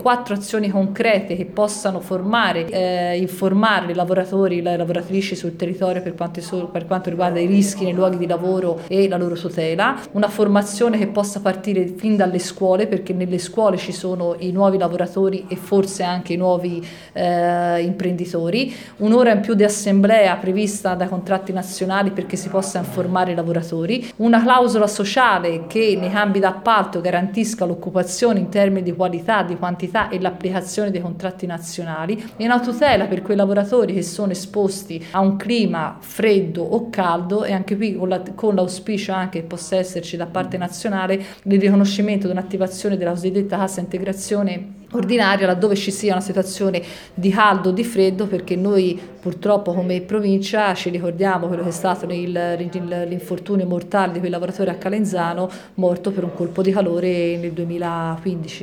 4 azioni concrete che possano informare i lavoratori e le lavoratrici sul territorio per quanto riguarda i rischi nei luoghi di lavoro e la loro tutela, una formazione che possa partire fin dalle scuole, perché nelle scuole ci sono i nuovi lavoratori e forse anche i nuovi imprenditori, un'ora in più di assemblea prevista dai contratti nazionali perché si possa informare i lavoratori, una clausola sociale che nei cambi d'appalto garantisca l'occupazione in termini di qualità, di quantità e l'applicazione dei contratti nazionali, e una tutela per quei lavoratori che sono esposti a un clima freddo o caldo, e anche qui con l'auspicio anche che possa esserci da parte nazionale il riconoscimento di un'attivazione della cosiddetta cassa integrazione ordinaria laddove ci sia una situazione di caldo o di freddo, perché noi purtroppo come provincia ci ricordiamo quello che è stato l'infortunio mortale di quel lavoratore a Calenzano morto per un colpo di calore nel 2015.